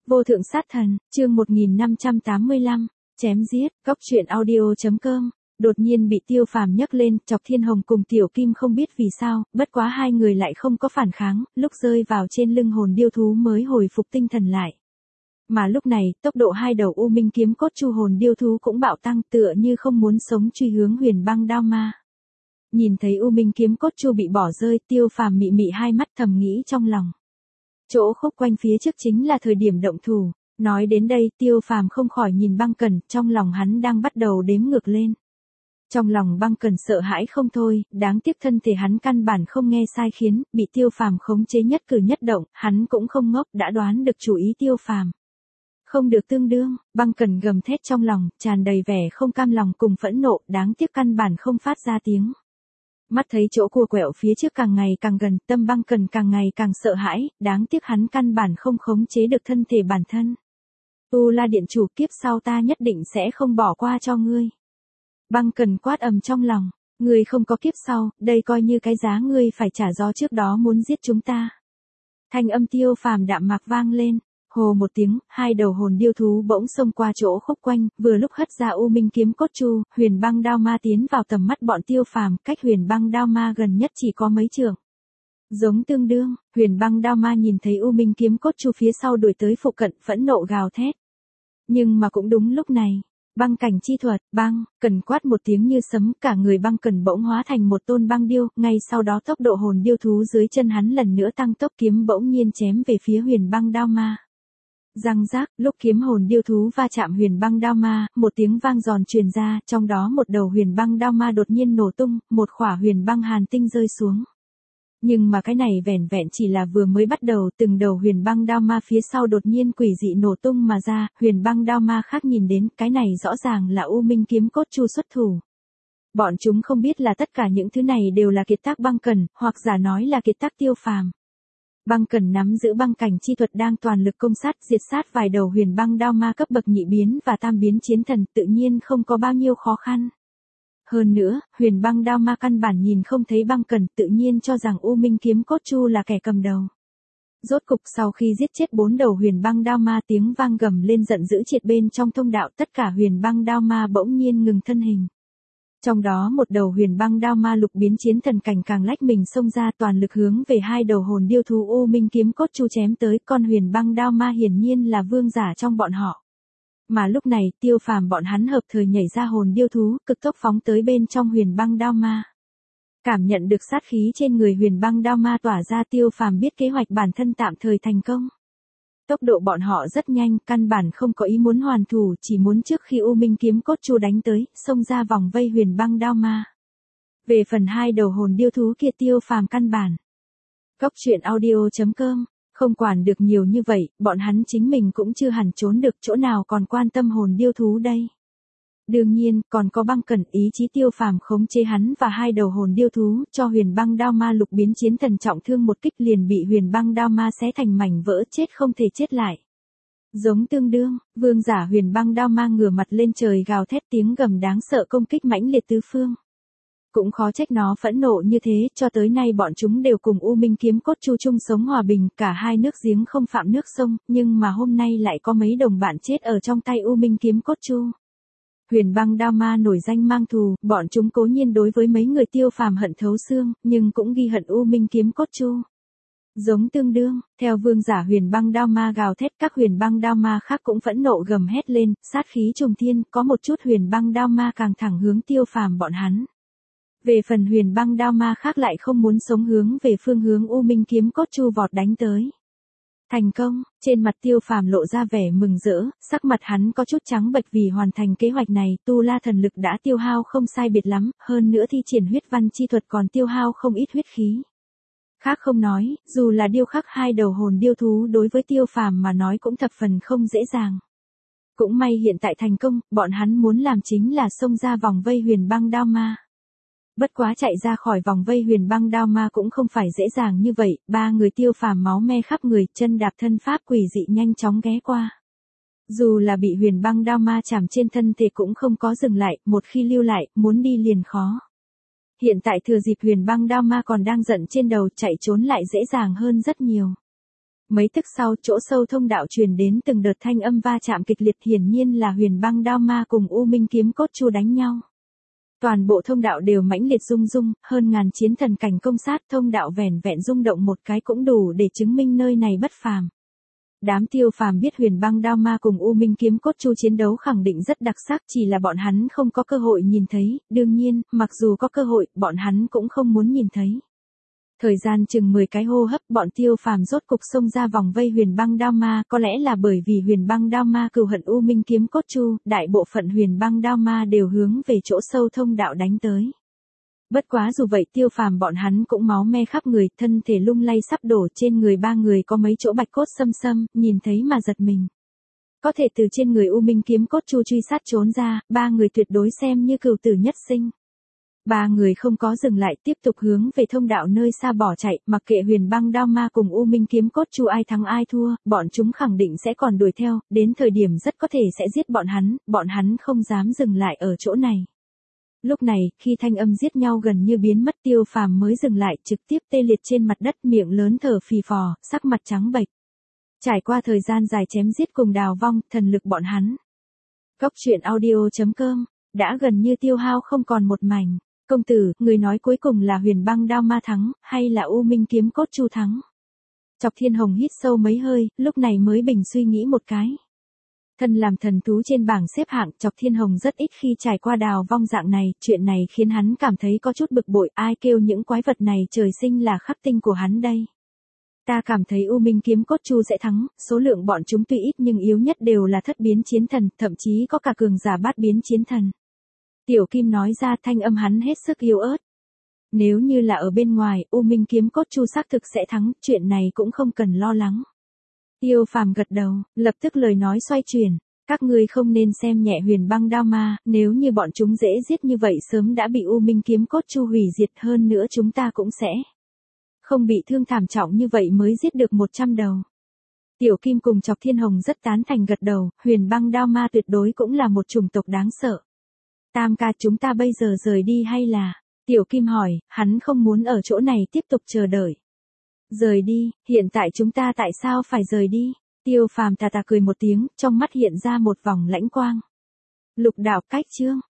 Vô thượng sát thần, chương 1585, chém giết, góc truyện audio.com. Đột nhiên bị Tiêu Phàm nhấc lên, Chọc Thiên Hồng cùng Tiểu Kim không biết vì sao, bất quá hai người lại không có phản kháng, lúc rơi vào trên lưng hồn điêu thú mới hồi phục tinh thần lại. Mà lúc này, tốc độ hai đầu U Minh kiếm cốt chu hồn điêu thú cũng bạo tăng, tựa như không muốn sống truy hướng Huyền Băng Đao Ma. Nhìn thấy U Minh kiếm cốt chu bị bỏ rơi, Tiêu Phàm mị mị hai mắt thầm nghĩ trong lòng. Chỗ khúc quanh phía trước chính là thời điểm động thủ. Nói đến đây, Tiêu Phàm không khỏi nhìn Băng Cẩn, trong lòng hắn đang bắt đầu đếm ngược lên. Trong lòng Băng Cẩn sợ hãi không thôi, đáng tiếc thân thể hắn căn bản không nghe sai khiến, bị Tiêu Phàm khống chế nhất cử nhất động, hắn cũng không ngốc, đã đoán được chủ ý Tiêu Phàm. Không được tương đương, Băng Cẩn gầm thét trong lòng, tràn đầy vẻ không cam lòng cùng phẫn nộ, đáng tiếc căn bản không phát ra tiếng. Mắt thấy chỗ cua quẹo phía trước càng ngày càng gần, tâm Băng Cẩn càng ngày càng sợ hãi, đáng tiếc hắn căn bản không khống chế được thân thể bản thân. Tu La Điện chủ, kiếp sau ta nhất định sẽ không bỏ qua cho ngươi. Băng Cẩn quát ầm trong lòng, ngươi không có kiếp sau, đây coi như cái giá ngươi phải trả do trước đó muốn giết chúng ta. Thanh âm Tiêu Phàm đạm mạc vang lên. Hồ một tiếng, hai đầu hồn điêu thú bỗng xông qua chỗ khúc quanh, vừa lúc hất ra U Minh kiếm cốt chu, Huyền Băng Đao Ma tiến vào tầm mắt bọn Tiêu Phàm, cách Huyền Băng Đao Ma gần nhất chỉ có mấy trượng. Giống tương đương, Huyền Băng Đao Ma nhìn thấy U Minh kiếm cốt chu phía sau đuổi tới phụ cận, phẫn nộ gào thét. Nhưng mà cũng đúng lúc này, băng cảnh chi thuật, Băng Cẩn quát một tiếng như sấm, cả người Băng Cẩn bỗng hóa thành một tôn băng điêu, ngay sau đó tốc độ hồn điêu thú dưới chân hắn lần nữa tăng tốc, kiếm bỗng nhiên chém về phía Huyền Băng Đao Ma. Răng rác, lúc kiếm hồn điêu thú va chạm Huyền Băng Đao Ma, một tiếng vang giòn truyền ra, trong đó một đầu Huyền Băng Đao Ma đột nhiên nổ tung, một khỏa huyền băng hàn tinh rơi xuống. Nhưng mà cái này vẻn vẹn chỉ là vừa mới bắt đầu, từng đầu Huyền Băng Đao Ma phía sau đột nhiên quỷ dị nổ tung mà ra, Huyền Băng Đao Ma khác nhìn đến, cái này rõ ràng là U Minh kiếm cốt chu xuất thủ. Bọn chúng không biết là tất cả những thứ này đều là kiệt tác Băng Cẩn, hoặc giả nói là kiệt tác Tiêu Phàm. Băng Cẩn nắm giữ băng cảnh chi thuật đang toàn lực công sát diệt sát vài đầu Huyền Băng Đao Ma cấp bậc nhị biến và tam biến chiến thần, tự nhiên không có bao nhiêu khó khăn. Hơn nữa, Huyền Băng Đao Ma căn bản nhìn không thấy Băng Cẩn, tự nhiên cho rằng U Minh kiếm cốt chu là kẻ cầm đầu. Rốt cục sau khi giết chết 4 đầu Huyền Băng Đao Ma, tiếng vang gầm lên giận dữ triệt bên trong thông đạo, tất cả Huyền Băng Đao Ma bỗng nhiên ngừng thân hình. Trong đó một đầu Huyền Băng Đao Ma lục biến chiến thần cảnh càng lách mình xông ra, toàn lực hướng về hai đầu hồn điêu thú U Minh kiếm cốt chu chém tới, con Huyền Băng Đao Ma hiển nhiên là vương giả trong bọn họ. Mà lúc này, Tiêu Phàm bọn hắn hợp thời nhảy ra hồn điêu thú, cực tốc phóng tới bên trong Huyền Băng Đao Ma. Cảm nhận được sát khí trên người Huyền Băng Đao Ma tỏa ra, Tiêu Phàm biết kế hoạch bản thân tạm thời thành công. Tốc độ bọn họ rất nhanh, căn bản không có ý muốn hoàn thủ, chỉ muốn trước khi U Minh kiếm cốt chu đánh tới, xông ra vòng vây Huyền Băng Đao Ma. Về phần hai đầu hồn điêu thú kia, Tiêu Phàm căn bản. Góc truyện audio.com, không quản được nhiều như vậy, bọn hắn chính mình cũng chưa hẳn trốn được, chỗ nào còn quan tâm hồn điêu thú đây. Đương nhiên, còn có Băng Cẩn, ý chí Tiêu Phàm khống chế hắn và hai đầu hồn điêu thú, cho Huyền Băng Đao Ma lục biến chiến thần trọng thương một kích liền bị Huyền Băng Đao Ma xé thành mảnh vỡ, chết không thể chết lại. Giống tương đương, vương giả Huyền Băng Đao Ma ngửa mặt lên trời gào thét, tiếng gầm đáng sợ công kích mãnh liệt tứ phương. Cũng khó trách nó phẫn nộ như thế, cho tới nay bọn chúng đều cùng U Minh kiếm cốt chu chung sống hòa bình, cả hai nước giếng không phạm nước sông, nhưng mà hôm nay lại có mấy đồng bạn chết ở trong tay U Minh kiếm cốt chu. Huyền Băng Đao Ma nổi danh mang thù, bọn chúng cố nhiên đối với mấy người Tiêu Phàm hận thấu xương, nhưng cũng ghi hận U Minh kiếm cốt chu. Giống tương đương, theo vương giả Huyền Băng Đao Ma gào thét, các Huyền Băng Đao Ma khác cũng phẫn nộ gầm hét lên, sát khí trùng thiên, có một chút Huyền Băng Đao Ma càng thẳng hướng Tiêu Phàm bọn hắn. Về phần Huyền Băng Đao Ma khác lại không muốn sống, hướng về phương hướng U Minh kiếm cốt chu vọt đánh tới. Thành công, trên mặt Tiêu Phàm lộ ra vẻ mừng rỡ, sắc mặt hắn có chút trắng bệch vì hoàn thành kế hoạch này, tu la thần lực đã tiêu hao không sai biệt lắm, hơn nữa thi triển huyết văn chi thuật còn tiêu hao không ít huyết khí. Khác không nói, dù là điêu khắc hai đầu hồn điêu thú đối với Tiêu Phàm mà nói cũng thập phần không dễ dàng. Cũng may hiện tại thành công, bọn hắn muốn làm chính là xông ra vòng vây Huyền Băng Đao Ma. Bất quá chạy ra khỏi vòng vây Huyền Băng Đao Ma cũng không phải dễ dàng như vậy, ba người Tiêu Phàm máu me khắp người, chân đạp thân pháp quỷ dị nhanh chóng ghé qua. Dù là bị Huyền Băng Đao Ma chạm trên thân thể cũng không có dừng lại, một khi lưu lại, muốn đi liền khó. Hiện tại thừa dịp Huyền Băng Đao Ma còn đang giận trên đầu, chạy trốn lại dễ dàng hơn rất nhiều. Mấy tức sau, chỗ sâu thông đạo truyền đến từng đợt thanh âm va chạm kịch liệt, hiển nhiên là Huyền Băng Đao Ma cùng U Minh Kiếm Cốt Chu đánh nhau. Toàn bộ thông đạo đều mãnh liệt rung rung, hơn ngàn chiến thần cảnh công sát, thông đạo vẻn vẹn rung động một cái cũng đủ để chứng minh nơi này bất phàm. Đám Tiêu Phàm biết Huyền Băng Đao Ma cùng U Minh Kiếm Cốt Chu chiến đấu khẳng định rất đặc sắc, chỉ là bọn hắn không có cơ hội nhìn thấy, đương nhiên, mặc dù có cơ hội, bọn hắn cũng không muốn nhìn thấy. Thời gian chừng 10 cái hô hấp, bọn Tiêu Phàm rốt cục xông ra vòng vây Huyền Băng Đao Ma, có lẽ là bởi vì Huyền Băng Đao Ma cừu hận U Minh Kiếm Cốt Chu, đại bộ phận Huyền Băng Đao Ma đều hướng về chỗ sâu thông đạo đánh tới. Bất quá dù vậy Tiêu Phàm bọn hắn cũng máu me khắp người, thân thể lung lay sắp đổ, trên người ba người có mấy chỗ bạch cốt xâm xâm, nhìn thấy mà giật mình. Có thể từ trên người U Minh Kiếm Cốt Chu truy sát trốn ra, ba người tuyệt đối xem như cừu tử nhất sinh. Ba người không có dừng lại, tiếp tục hướng về thông đạo nơi xa bỏ chạy, mặc kệ Huyền Băng Đao Ma cùng U Minh Kiếm Cốt Chu ai thắng ai thua, bọn chúng khẳng định sẽ còn đuổi theo, đến thời điểm rất có thể sẽ giết bọn hắn không dám dừng lại ở chỗ này. Lúc này, khi thanh âm giết nhau gần như biến mất, Tiêu Phàm mới dừng lại, trực tiếp tê liệt trên mặt đất, miệng lớn thở phì phò, sắc mặt trắng bệch. Trải qua thời gian dài chém giết cùng đào vong, thần lực bọn hắn. Góc truyện audio.com, đã gần như tiêu hao không còn một mảnh. Công tử, người nói cuối cùng là Huyền Băng Đao Ma thắng, hay là U Minh Kiếm Cốt Chu thắng? Chọc Thiên Hồng hít sâu mấy hơi, lúc này mới bình suy nghĩ một cái. Thân làm thần thú trên bảng xếp hạng, Chọc Thiên Hồng rất ít khi trải qua đào vong dạng này, chuyện này khiến hắn cảm thấy có chút bực bội, ai kêu những quái vật này trời sinh là khắc tinh của hắn đây. Ta cảm thấy U Minh Kiếm Cốt Chu sẽ thắng, số lượng bọn chúng tuy ít nhưng yếu nhất đều là thất biến chiến thần, thậm chí có cả cường giả bát biến chiến thần. Tiểu Kim nói ra, thanh âm hắn hết sức yếu ớt. Nếu như là ở bên ngoài, U Minh Kiếm Cốt Chu xác thực sẽ thắng, chuyện này cũng không cần lo lắng. Tiêu Phàm gật đầu, lập tức lời nói xoay chuyển. Các ngươi không nên xem nhẹ Huyền Băng Đao Ma, nếu như bọn chúng dễ giết như vậy sớm đã bị U Minh Kiếm Cốt Chu hủy diệt, hơn nữa chúng ta cũng sẽ không bị thương thảm trọng như vậy mới giết được 100 đầu. Tiểu Kim cùng Chọc Thiên Hồng rất tán thành gật đầu, Huyền Băng Đao Ma tuyệt đối cũng là một chủng tộc đáng sợ. Tam ca, chúng ta bây giờ rời đi hay là? Tiểu Kim hỏi, hắn không muốn ở chỗ này tiếp tục chờ đợi. Rời đi, hiện tại chúng ta tại sao phải rời đi? Tiêu Phàm tà tà cười một tiếng, trong mắt hiện ra một vòng lãnh quang. Lục đạo cách chương.